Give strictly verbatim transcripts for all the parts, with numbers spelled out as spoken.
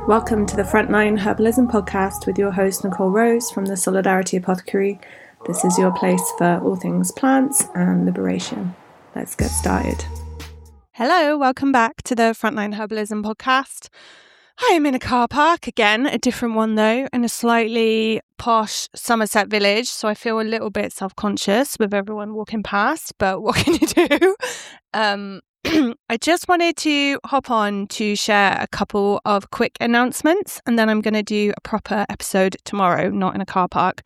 Welcome to the Frontline Herbalism podcast with your host Nicole Rose from the Solidarity Apothecary. This is your place for all things plants and liberation. Let's get started. Hello, welcome back to the Frontline Herbalism podcast. I am in a car park again, a different one though, in a slightly posh Somerset village. So I feel a little bit self-conscious with everyone walking past, but what can you do? Um, I just wanted to hop on to share a couple of quick announcements, and then I'm going to do a proper episode tomorrow, not in a car park.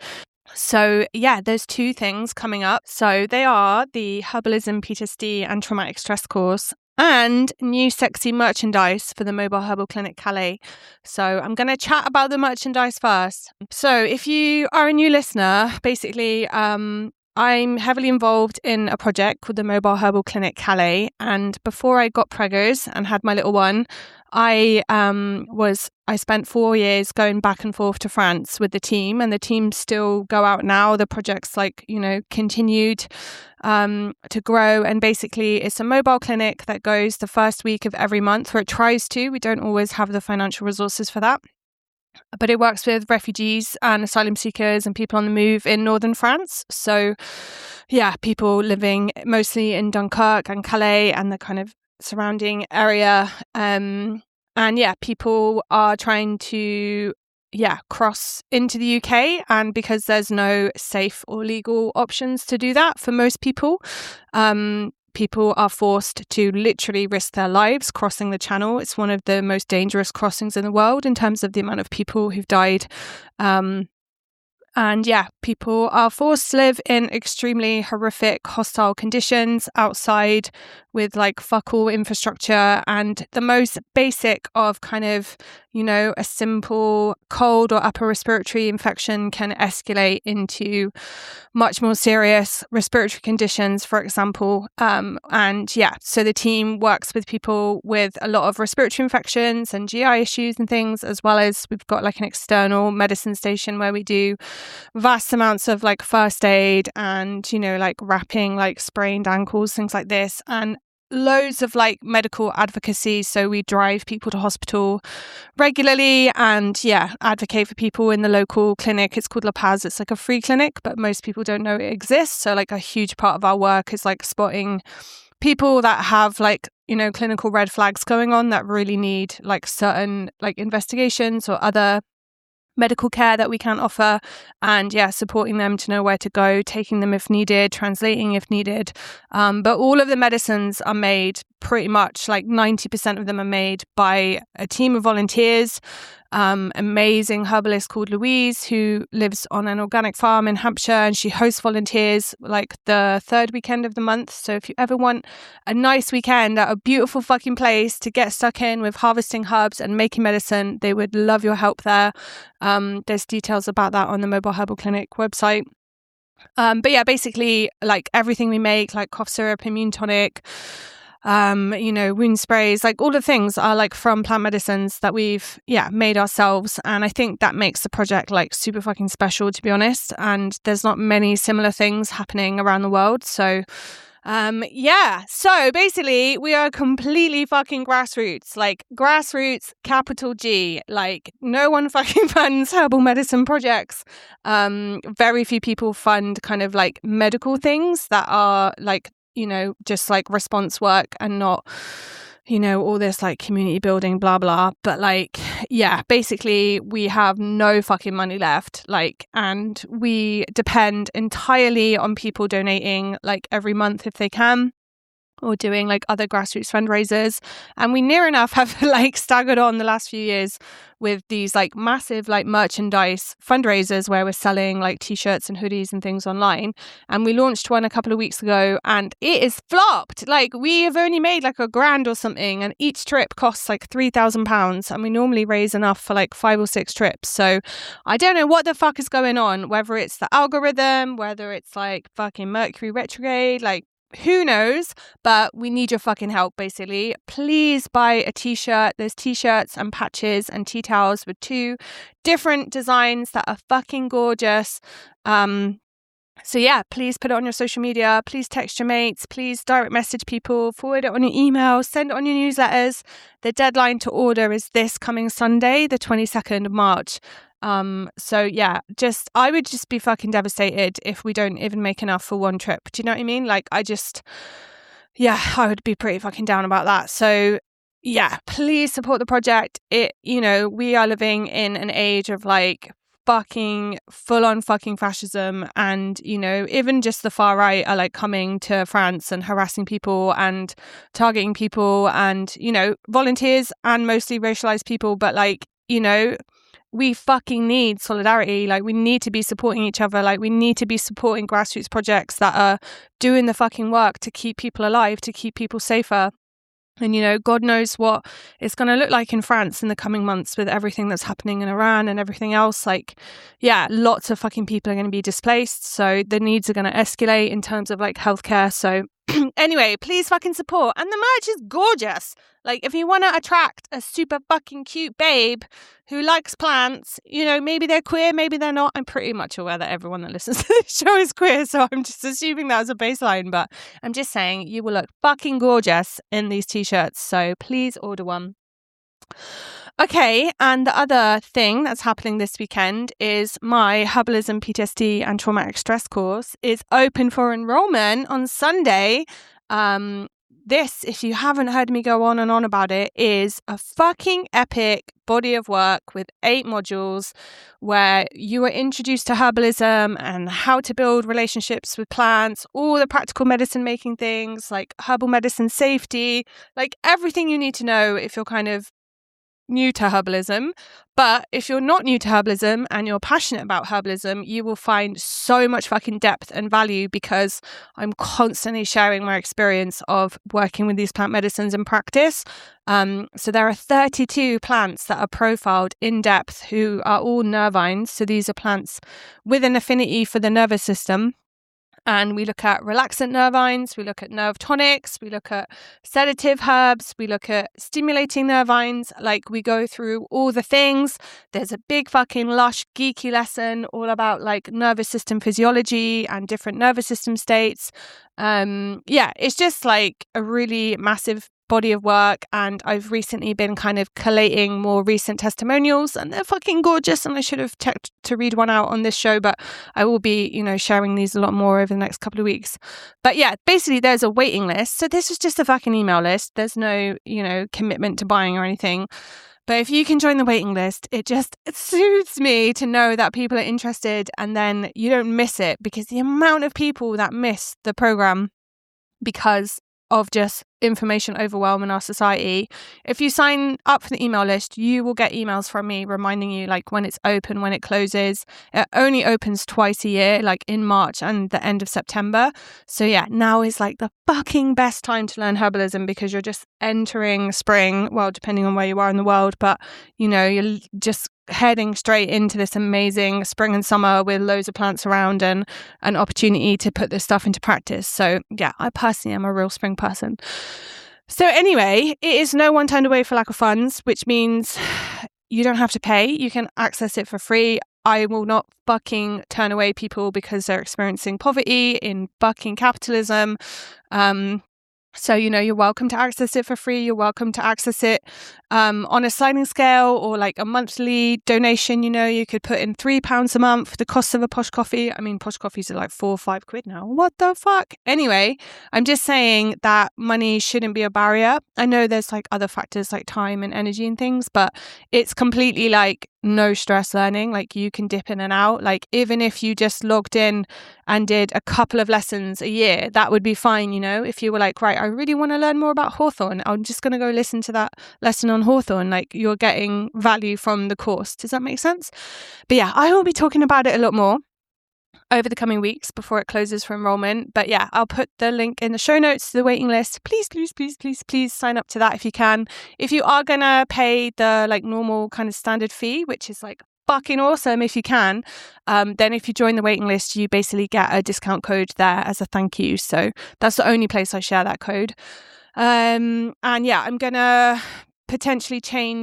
So yeah, there's two things coming up. So they are the Herbalism P T S D and Traumatic Stress course and new sexy merchandise for the Mobile Herbal Clinic Calais. So I'm going to chat about the merchandise first. So if you are a new listener, basically, um, I'm heavily involved in a project called the Mobile Herbal Clinic Calais. And before I got preggers and had my little one, I um, was I spent four years going back and forth to France with the team, and the team still go out now. The project's like, you know, continued um, to grow. And basically, it's a mobile clinic that goes the first week of every month, or it tries to. We don't always have the financial resources for that. But it works with refugees and asylum seekers and people on the move in northern France. So, yeah, people living mostly in Dunkirk and Calais and the kind of surrounding area. Um, and yeah, people are trying to, yeah, cross into the U K. And because there's no safe or legal options to do that for most people, um, people are forced to literally risk their lives crossing the channel. It's one of the most dangerous crossings in the world in terms of the amount of people who've died. Um, and yeah, people are forced to live in extremely horrific, hostile conditions outside with like fuck all infrastructure, and the most basic of kind of, you know, a simple cold or upper respiratory infection can escalate into much more serious respiratory conditions, for example. Um, and yeah, so the team works with people with a lot of respiratory infections and G I issues and things, as well as we've got like an external medicine station where we do vast amounts of like first aid and, you know, like wrapping like sprained ankles, things like this, and loads of like medical advocacy. So we drive people to hospital regularly and yeah, advocate for people in the local clinic. It's called La Paz. It's like a free clinic, but most people don't know it exists. So like a huge part of our work is like spotting people that have like, you know, clinical red flags going on that really need like certain like investigations or other medical care that we can't offer, and yeah, supporting them to know where to go, taking them if needed, translating if needed. Um, but all of the medicines are made pretty much like ninety percent of them are made by a team of volunteers. Um, amazing herbalist called Louise, who lives on an organic farm in Hampshire, and she hosts volunteers like the third weekend of the month. So if you ever want a nice weekend at a beautiful fucking place to get stuck in with harvesting herbs and making medicine, they would love your help there. Um, there's details about that on the Mobile Herbal Clinic website. Um, but yeah, basically like everything we make, like cough syrup, immune tonic, um, you know, wound sprays, like all the things are like from plant medicines that we've, yeah, made ourselves. And I think that makes the project like super fucking special, to be honest. And there's not many similar things happening around the world. So, um, yeah. So basically we are completely fucking grassroots, like grassroots, capital G, like no one fucking funds herbal medicine projects. Um, very few people fund kind of like medical things that are like, you know, just like response work and not, you know, all this like community building, blah, blah. But like, yeah, basically we have no fucking money left. Like, and we depend entirely on people donating like every month if they can, or doing like other grassroots fundraisers. And we near enough have like staggered on the last few years with these like massive like merchandise fundraisers where we're selling like t-shirts and hoodies and things online. And we launched one a couple of weeks ago and it is flopped. Like we have only made like a grand or something, and each trip costs like three thousand pounds, and we normally raise enough for like five or six trips. So I don't know what the fuck is going on, whether it's the algorithm, whether it's like fucking Mercury retrograde, like who knows, but we need your fucking help, basically. Please buy a t-shirt. There's t-shirts and patches and tea towels with two different designs that are fucking gorgeous. Um, So yeah, please put it on your social media. Please text your mates. Please direct message people. Forward it on your email. Send it on your newsletters. The deadline to order is this coming Sunday, the twenty-second of March. Um, so yeah, just I would just be fucking devastated if we don't even make enough for one trip. Do you know what I mean? Like I just, yeah, I would be pretty fucking down about that. So yeah, please support the project. It, you know, we are living in an age of like fucking full on fucking fascism, and you know, even just the far right are like coming to France and harassing people and targeting people, and you know, volunteers and mostly racialized people. But like, you know, we fucking need solidarity. Like we need to be supporting each other. Like we need to be supporting grassroots projects that are doing the fucking work to keep people alive, to keep people safer. And, you know, God knows what it's going to look like in France in the coming months with everything that's happening in Iran and everything else. Like, yeah, lots of fucking people are going to be displaced. So the needs are going to escalate in terms of like healthcare. So anyway, please fucking support. And the merch is gorgeous. Like, if you want to attract a super fucking cute babe who likes plants, you know, maybe they're queer, maybe they're not. I'm pretty much aware that everyone that listens to this show is queer, so I'm just assuming that as a baseline. But I'm just saying, you will look fucking gorgeous in these t-shirts, so please order one. Okay, and the other thing that's happening this weekend is my Herbalism, P T S D and Traumatic Stress course is open for enrollment on Sunday. Um, this, if you haven't heard me go on and on about it, is a fucking epic body of work with eight modules where you are introduced to herbalism and how to build relationships with plants, all the practical medicine making things like herbal medicine safety, like everything you need to know if you're kind of new to herbalism. But if you're not new to herbalism and you're passionate about herbalism, you will find so much fucking depth and value because I'm constantly sharing my experience of working with these plant medicines in practice. Um, so there are thirty-two plants that are profiled in depth who are all nervines. So these are plants with an affinity for the nervous system. And we look at relaxant nervines, we look at nerve tonics, we look at sedative herbs, we look at stimulating nervines. Like, we go through all the things. There's a big fucking lush geeky lesson all about like nervous system physiology and different nervous system states. Um, yeah, it's just like a really massive body of work, and I've recently been kind of collating more recent testimonials, and they're fucking gorgeous, and I should have checked to read one out on this show, but I will be, you know, sharing these a lot more over the next couple of weeks. But yeah, basically there's a waiting list. So this is just a fucking email list. There's no, you know, commitment to buying or anything. But if you can join the waiting list, it just it soothes me to know that people are interested, and then you don't miss it, because the amount of people that miss the program because of just information overwhelm in our society. If you sign up for the email list, you will get emails from me reminding you like when it's open, when it closes. It only opens twice a year, like in March and the end of September. So yeah, now is like the fucking best time to learn herbalism, because you're just entering spring, well, depending on where you are in the world, but you know, you're just heading straight into this amazing spring and summer with loads of plants around and an opportunity to put this stuff into practice. So yeah, I personally am a real spring person. So anyway, it is no one turned away for lack of funds, which means you don't have to pay. You can access it for free. I will not fucking turn away people because they're experiencing poverty in fucking capitalism. Um, So, you know, you're welcome to access it for free. You're welcome to access it um, on a sliding scale or like a monthly donation. You know, you could put in three pounds a month, the cost of a posh coffee. I mean, posh coffees are like four or five quid now. What the fuck? Anyway, I'm just saying that money shouldn't be a barrier. I know there's like other factors like time and energy and things, but it's completely like no stress learning. Like, you can dip in and out. Like, even if you just logged in and did a couple of lessons a year, that would be fine. You know, if you were like, right, I really want to learn more about Hawthorn, I'm just going to go listen to that lesson on Hawthorn. Like, you're getting value from the course. Does that make sense? But yeah, I will be talking about it a lot more over the coming weeks before it closes for enrollment. But yeah, I'll put the link in the show notes to the waiting list. Please, please, please, please, please sign up to that if you can. If you are going to pay the like normal kind of standard fee, which is like fucking awesome if you can, um, then if you join the waiting list, you basically get a discount code there as a thank you. So that's the only place I share that code. Um, and yeah, I'm going to potentially change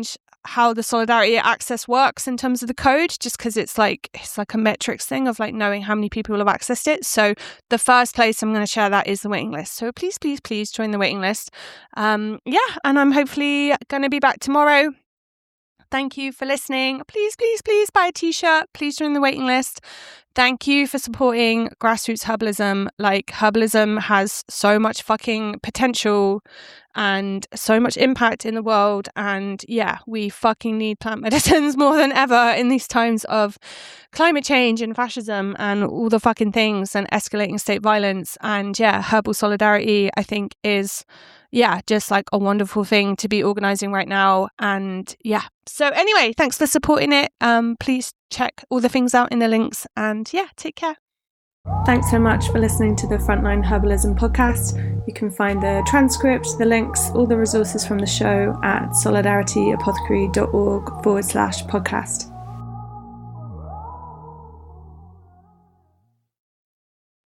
how the Solidarity Access works in terms of the code, just because it's like it's like a metrics thing of like knowing how many people have accessed it. So the first place I'm going to share that is the waiting list. So please, please, please join the waiting list. Um, yeah, and I'm hopefully going to be back tomorrow. Thank you for listening. Please, please, please buy a t-shirt. Please join the waiting list. Thank you for supporting grassroots herbalism. Like, herbalism has so much fucking potential and so much impact in the world. And yeah, we fucking need plant medicines more than ever in these times of climate change and fascism and all the fucking things and escalating state violence. And yeah, herbal solidarity, I think, is yeah, just like a wonderful thing to be organising right now. And yeah, so anyway, thanks for supporting it. Um, please check all the things out in the links, and yeah, take care. Thanks so much for listening to the Frontline Herbalism podcast. You can find the transcript, the links, all the resources from the show at solidarityapothecary.org forward slash podcast.